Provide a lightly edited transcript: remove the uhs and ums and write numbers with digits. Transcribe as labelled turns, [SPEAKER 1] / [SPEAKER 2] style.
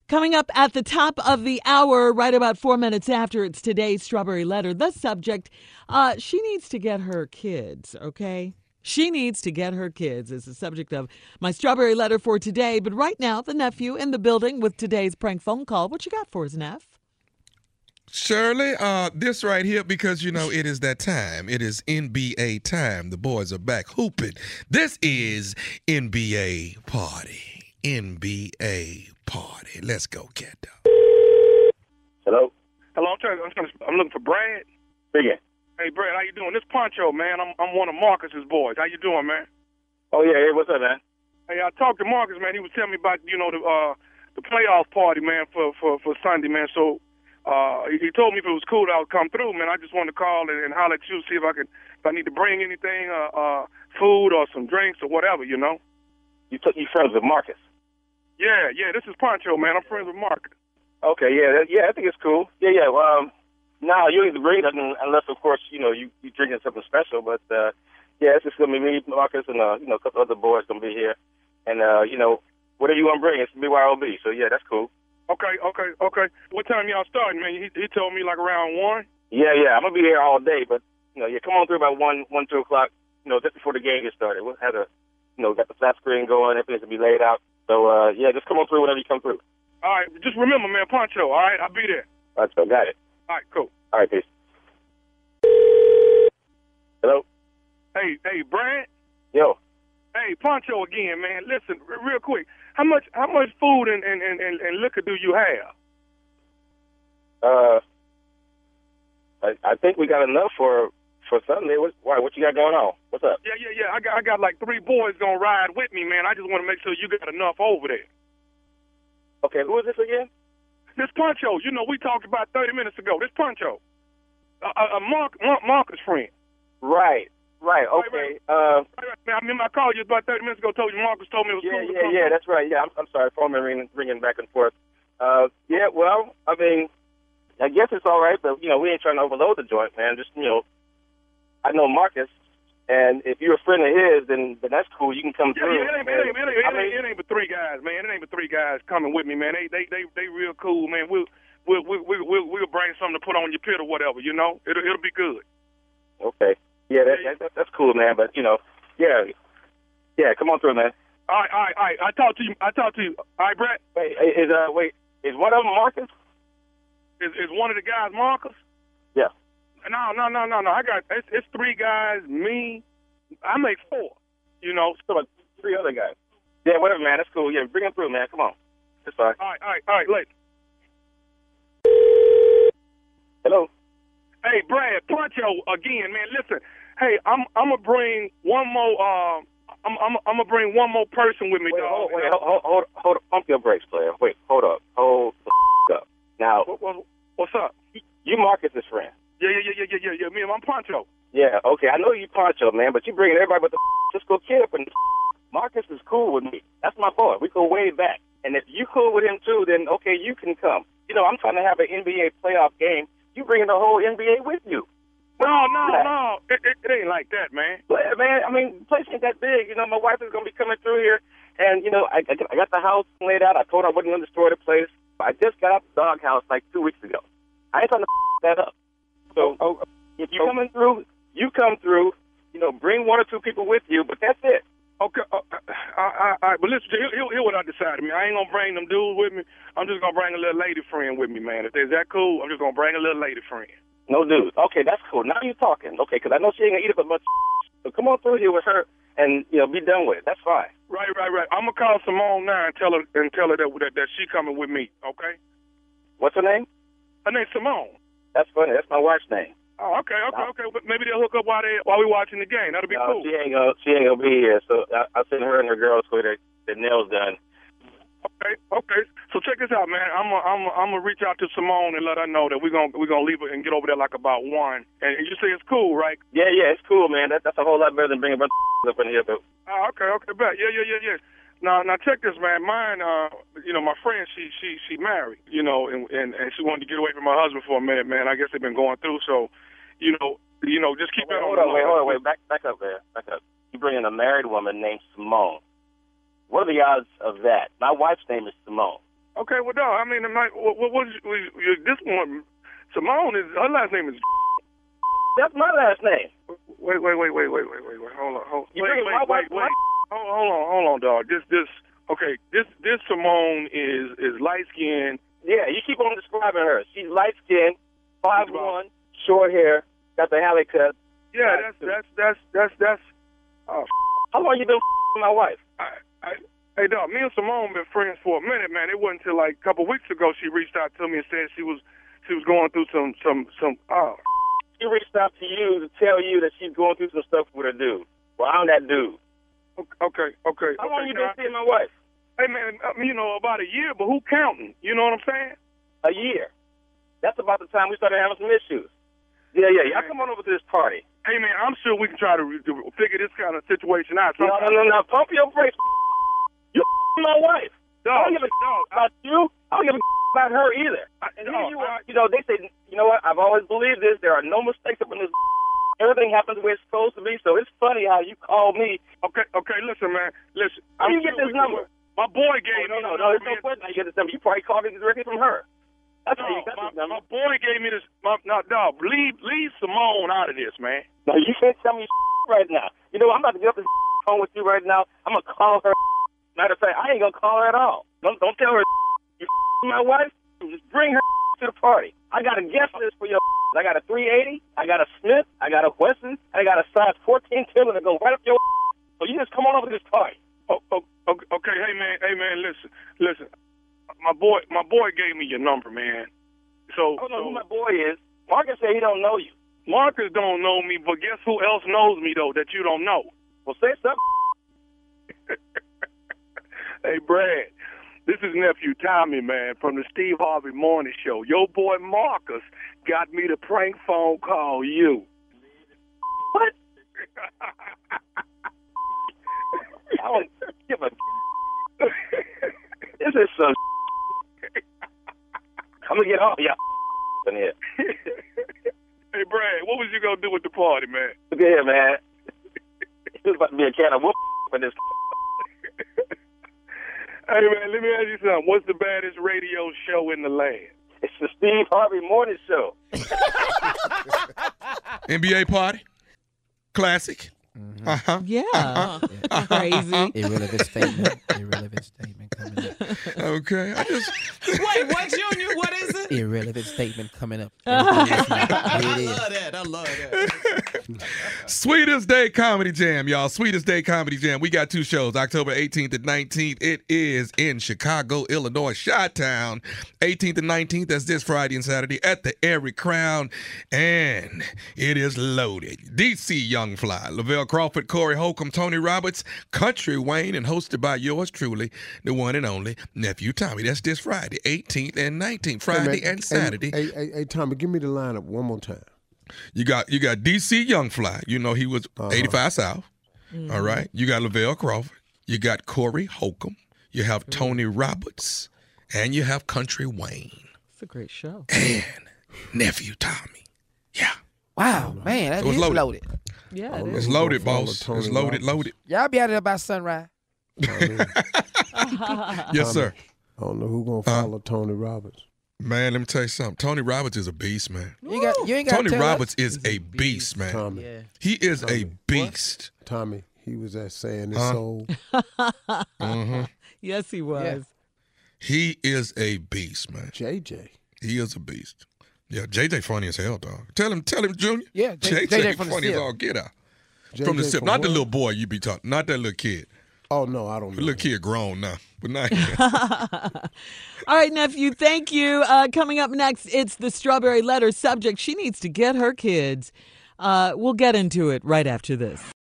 [SPEAKER 1] Coming up at the top of the hour, right about 4 minutes after, it's today's Strawberry Letter. The subject, she needs to get her kids, okay? She needs to get her kids is the subject of my Strawberry Letter for today. But right now, the nephew in the building with today's prank phone call. What you got for us, Neff?
[SPEAKER 2] Shirley, this right here, because you know it is that time. It is NBA time. The boys are back hooping. This is NBA party. NBA party. Let's go, cat dog.
[SPEAKER 3] Hello?
[SPEAKER 4] Hello, I'm looking for Brad.
[SPEAKER 3] Speaking.
[SPEAKER 4] Hey, Brad, how you doing? This Poncho, man. I'm one of Marcus's boys. How you doing, man?
[SPEAKER 3] Oh, yeah. Hey, what's up, man?
[SPEAKER 4] Hey, I talked to Marcus, man. He was telling me about, the playoff party, man, for Sunday, man. So he told me if it was cool, I would come through, man. I just wanted to call and holler at you, see if I need to bring anything, food or some drinks or whatever, you know.
[SPEAKER 3] You friends with Marcus?
[SPEAKER 4] Yeah. This is Poncho, man. I'm friends with Marcus.
[SPEAKER 3] Okay, yeah, I think it's cool. Yeah. No, you don't need to bring nothing unless, of course, you drinking something special. But yeah, it's just gonna be me, Marcus, and a couple other boys gonna be here, and whatever you want to bring, it's BYOB. So yeah, that's cool.
[SPEAKER 4] Okay. What time y'all starting, man? He told me like around 1.
[SPEAKER 3] Yeah, I'm gonna be here all day, but come on through about 1, 2 o'clock. Just before the game gets started. We'll have got the flat screen going. Everything's gonna be laid out. So yeah, just come on through whenever you come through.
[SPEAKER 4] All right, just remember, man, Poncho. All right, I'll be there.
[SPEAKER 3] All right, so got it.
[SPEAKER 4] All right, cool.
[SPEAKER 3] All right, peace. Hello?
[SPEAKER 4] Hey, Brad?
[SPEAKER 3] Yo.
[SPEAKER 4] Hey, Poncho again, man. Listen, real quick. How much food and liquor do you have?
[SPEAKER 3] I think we got enough for Sunday. What you got going on? What's up?
[SPEAKER 4] Yeah. I got like 3 boys gonna ride with me, man. I just want to make sure you got enough over there.
[SPEAKER 3] Okay, who is this again?
[SPEAKER 4] This Poncho. We talked about 30 minutes ago. This Poncho. Marcus' friend.
[SPEAKER 3] Right. Okay.
[SPEAKER 4] I remember I called you about 30 minutes ago. Told you Marcus told me it was cool.
[SPEAKER 3] Yeah. That's right. Yeah, I'm sorry. Phone ringing back and forth. Yeah. Well, I mean, I guess it's all right, but we ain't trying to overload the joint, man. Just I know Marcus, and if you're a friend of his, then that's cool. You can come through.
[SPEAKER 4] Yeah, it ain't but 3 guys, man. It ain't but 3 guys coming with me, man. They real cool, man. We'll bring something to put on your pit or whatever. It'll be good.
[SPEAKER 3] Okay. Yeah, that's cool, man. But yeah, come on through, man.
[SPEAKER 4] All right. I talk to you. All right, Brett.
[SPEAKER 3] Is one of them Marcus?
[SPEAKER 4] Is one of the guys Marcus?
[SPEAKER 3] Yeah.
[SPEAKER 4] No. I got it's 3 guys. Me, I make 4.
[SPEAKER 3] So 3 other guys. Yeah, whatever, man. That's cool. Yeah, bring them through, man. Come on. It's fine.
[SPEAKER 4] All right. Later.
[SPEAKER 3] Hello.
[SPEAKER 4] Hey, Brad, Poncho again, man. Listen, hey, I'm gonna bring one more. I'm gonna bring one more person with me, dog.
[SPEAKER 3] Hold. Pump your brakes, player. Wait, hold up. Hold the up. Now,
[SPEAKER 4] what's up?
[SPEAKER 3] You Marcus's friend.
[SPEAKER 4] Yeah. Me, I'm Poncho.
[SPEAKER 3] Yeah, okay. I know you Poncho, man, but you bringing everybody but the Cisco kid up, and Marcus is cool with me. That's my boy. We go way back. And if you cool with him too, then okay, you can come. I'm trying to have an NBA playoff game. You bringing the whole NBA with you.
[SPEAKER 4] No. It ain't like that, man.
[SPEAKER 3] But, man, I mean, the place ain't that big. My wife is going to be coming through here. And, I got the house laid out. I told her I wasn't going to destroy the place. I just got out the doghouse like 2 weeks ago. I ain't trying to that up. So if you're coming through, you come through. Bring 1 or 2 people with you, but that's it.
[SPEAKER 4] Okay, but listen, here's what I decided, man. I ain't gonna bring them dudes with me. I'm just gonna bring a little lady friend with me, man. If that's that cool, I'm just gonna bring a little lady friend.
[SPEAKER 3] No dudes. Okay, that's cool. Now you're talking. Okay, because I know she ain't gonna eat up a bunch of so come on through here with her and be done with it. That's fine.
[SPEAKER 4] Right. I'm gonna call Simone now and tell her that she coming with me. Okay.
[SPEAKER 3] What's her name?
[SPEAKER 4] Her name's Simone.
[SPEAKER 3] That's funny. That's my wife's name.
[SPEAKER 4] Oh, okay. But maybe they'll hook up while we watching the game. That'll be cool.
[SPEAKER 3] She ain't gonna be here. So I'll send her and her girls with their nails done.
[SPEAKER 4] Okay. So check this out, man. I'm gonna reach out to Simone and let her know that we're gonna leave her and get over there like about 1. And you say it's cool, right?
[SPEAKER 3] Yeah, it's cool, man. That's a whole lot better than bringing a bunch of up in here, but.
[SPEAKER 4] Oh, okay, bet. Yeah. Now check this, man. Mine, my friend, she married, and she wanted to get away from her husband for a minute, man. I guess they've been going through, so, just keep that on.
[SPEAKER 3] Hold on. Back up there. Back up. You bring in a married woman named Simone. What are the odds of that? My wife's name is Simone.
[SPEAKER 4] Okay, well, dog. I mean, this one? Simone is her last name is.
[SPEAKER 3] That's my last name.
[SPEAKER 4] Wait. Hold on.
[SPEAKER 3] You bringing my wife?
[SPEAKER 4] Hold on, dog. This Simone is light skinned.
[SPEAKER 3] Yeah, you keep on describing her. She's light skinned, 5'1", short hair, got the alley cut.
[SPEAKER 4] Yeah, that's. Oh,
[SPEAKER 3] how long you been with my wife?
[SPEAKER 4] Hey, dog. Me and Simone been friends for a minute, man. It wasn't until like a couple weeks ago she reached out to me and said she was going through some.
[SPEAKER 3] She reached out to you to tell you that she's going through some stuff with her dude. Well, I'm that dude.
[SPEAKER 4] Okay.
[SPEAKER 3] How long you been seeing my wife?
[SPEAKER 4] Hey, man, about a year, but who counting? You know what I'm saying?
[SPEAKER 3] A year. That's about the time we started having some issues. Yeah. Y'all come on over to this party.
[SPEAKER 4] Hey, man, I'm sure we can try to figure this kind of situation out.
[SPEAKER 3] No. Pump your brakes. You my wife. I don't give a about you. I don't give a about her either. And here you are. They say, you know what? I've always believed this. There are no mistakes up in this. Everything happens the way it's supposed to be. So it's funny how you call me.
[SPEAKER 4] Okay. Listen, man. Listen.
[SPEAKER 3] How do you get this number?
[SPEAKER 4] My boy gave me.
[SPEAKER 3] No. There's no question. How you get this number? You probably called it directly from her. That's how you got this number.
[SPEAKER 4] My boy gave me this. Dog, leave Simone out of this, man.
[SPEAKER 3] No, you can't tell me right now. I'm about to get up this phone with you right now. I'm gonna call her. Matter of fact, I ain't gonna call her at all. Don't tell her you my wife. Just bring her to the party. I got a guest list for your. I got a 380. I got a Smith. I got a Wesson. I got a size 14 Timberland that go right up your. So you just come on over to this party.
[SPEAKER 4] Okay. Hey man. Listen. My boy gave me your number, man. So
[SPEAKER 3] I don't know who my boy is. Marcus said he don't know you.
[SPEAKER 4] Marcus don't know me, but guess who else knows me though that you don't know?
[SPEAKER 3] Well, say something.
[SPEAKER 4] Hey, Brad, this is nephew Tommy, man, from the Steve Harvey Morning Show. Your boy Marcus got me to prank phone call you.
[SPEAKER 3] What? I don't give a. This is some. I'm gonna get all y'all in here.
[SPEAKER 4] Hey, Brad, what was you gonna do with the party, man?
[SPEAKER 3] Look at here, man. It was about to be a can of whoop for this.
[SPEAKER 4] Hey, man, let me ask you something. What's the baddest radio show in the land?
[SPEAKER 3] It's the Steve Harvey Morning Show.
[SPEAKER 2] NBA party. Classic.
[SPEAKER 5] Mm-hmm.
[SPEAKER 2] Uh-huh.
[SPEAKER 1] Yeah. Crazy.
[SPEAKER 5] Irrelevant statement coming up.
[SPEAKER 2] Okay.
[SPEAKER 1] Wait, what, Junior? What is it?
[SPEAKER 5] Irrelevant statement coming up.
[SPEAKER 1] I love that.
[SPEAKER 2] Sweetest Day Comedy Jam, y'all. Sweetest Day Comedy Jam. We got two shows, October 18th and 19th. It is in Chicago, Illinois, Chi-Town. 18th and 19th, that's this Friday and Saturday at the Airy Crown. And it is loaded. DC Young Fly, Lavelle Crawford, Corey Holcomb, Tony Roberts, Country Wayne, and hosted by yours truly, the one and only Nephew Tommy. That's this Friday, 18th and 19th, Friday and Saturday.
[SPEAKER 6] Hey, Tommy, give me the lineup one more time.
[SPEAKER 2] You got DC Young Fly. You know he was 85 South. Mm-hmm. All right. You got Lavelle Crawford. You got Corey Holcomb. You have Tony Roberts. And you have Country Wayne.
[SPEAKER 1] It's a great show.
[SPEAKER 2] And Nephew Tommy. Yeah.
[SPEAKER 5] Wow, man, that is loaded.
[SPEAKER 1] Yeah, it
[SPEAKER 2] It's
[SPEAKER 1] is.
[SPEAKER 2] loaded, boss. It's loaded.
[SPEAKER 5] Y'all be out there by sunrise.
[SPEAKER 2] Yes, sir.
[SPEAKER 6] I don't know who's going to follow Tony Roberts.
[SPEAKER 2] Man, let me tell you something. Tony Roberts is a beast, man.
[SPEAKER 5] You ain't got
[SPEAKER 2] Tony Roberts is a beast, man.
[SPEAKER 6] Tommy.
[SPEAKER 5] Yeah.
[SPEAKER 2] He is a beast.
[SPEAKER 6] Tommy, he was at Saying His Soul.
[SPEAKER 2] Mm-hmm.
[SPEAKER 1] Yes, he was.
[SPEAKER 5] Yeah.
[SPEAKER 2] He is a beast, man.
[SPEAKER 6] JJ.
[SPEAKER 2] He is a beast. Yeah, JJ funny as hell, dog. Tell him, Junior.
[SPEAKER 5] Yeah,
[SPEAKER 2] JJ
[SPEAKER 5] from the
[SPEAKER 2] funny as
[SPEAKER 5] SIP.
[SPEAKER 2] all get out.
[SPEAKER 6] JJ
[SPEAKER 2] From the SIP. Not the
[SPEAKER 6] what?
[SPEAKER 2] little boy you be talking. Not that little kid.
[SPEAKER 6] Oh, no, I don't know.
[SPEAKER 2] The little kid grown now. But not
[SPEAKER 1] All right, nephew, thank you. Coming up next, it's the Strawberry Letter subject. She needs to get her kids. We'll get into it right after this.